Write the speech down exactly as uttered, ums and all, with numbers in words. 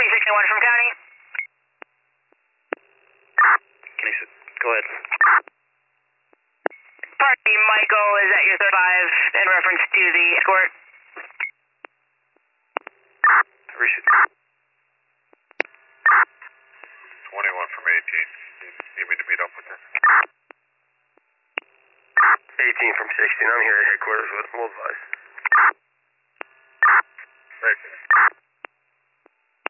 sixty-one from County. Can you, go ahead. Party Michael is at your thirty-five in reference to the escort. Receive. twenty-one from eighteen. Need me to meet up with them. eighteen from sixteen. I'm here at headquarters with Wolf Advice. Right there.